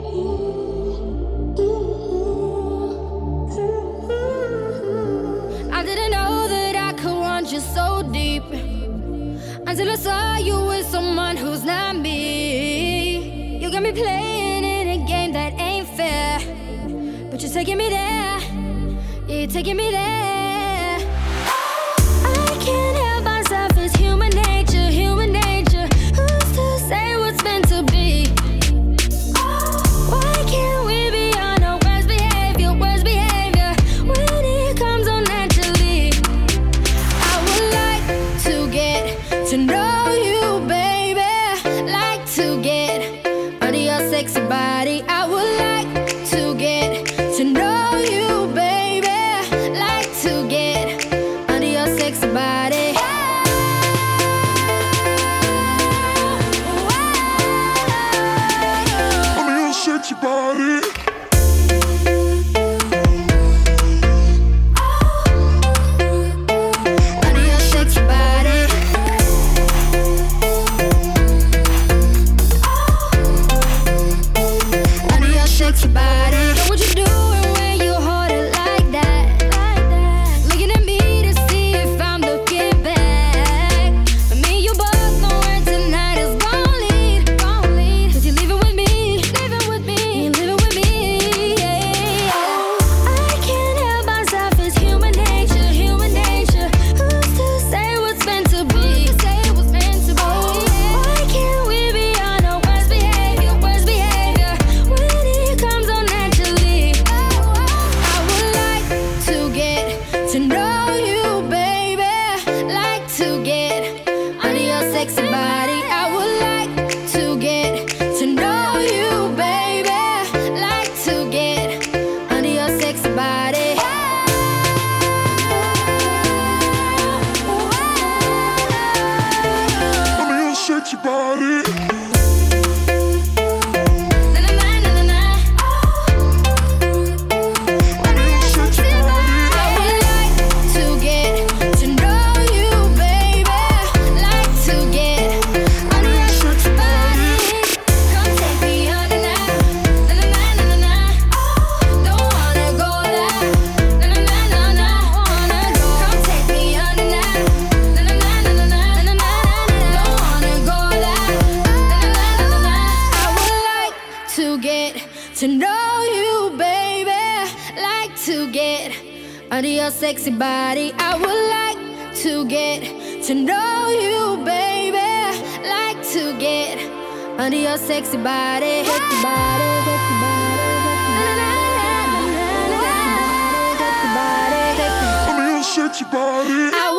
I didn't know that I could want you so deep until I saw you with someone who's not me. You got me playing in a game that ain't fair, but you're taking me there. Yeah, you're taking me there. I can't help myself, it's human nature, human nature. Who's to say what's meant to be? Why can't we be on our worst behavior when it comes on naturally? I would like to get to know you, baby. Like to get under your sexy body. I would like to get to know you, baby. Like to get under your sexy body. Under your sexy body. Under your sexy body. Under your sexy body. Know what you doing when you hold it like that? Looking at me to see if I'm looking back. But me and you both know where tonight is gon' lead. Cause you're leaving with me. You're living with me. Yeah. I can't help myself, it's human nature, human nature. Who's to say what's meant to be? Why can't we be on our worst behavior when it comes on naturally? I would like to get to know you, baby. Like to get under your sexy body. I would like to get to know you, baby. Like to get under your sexy body. Under your sexy body. Na na na na na na. Under your sexy body. I would like to get to know you, baby. Like to get under your sexy body. Come take me under now. Na na na na na na. Don't wanna go there. Na na na na na. Wanna go. Come take me under now. Na na na na na na na na. Don't wanna go there. Na na na na na. I would like to get to know you, baby. Like to get under your sexy body. I would like to get to know you, baby. Like to get under your sexy body. Sexy body, sexy body, Under your sexy body. I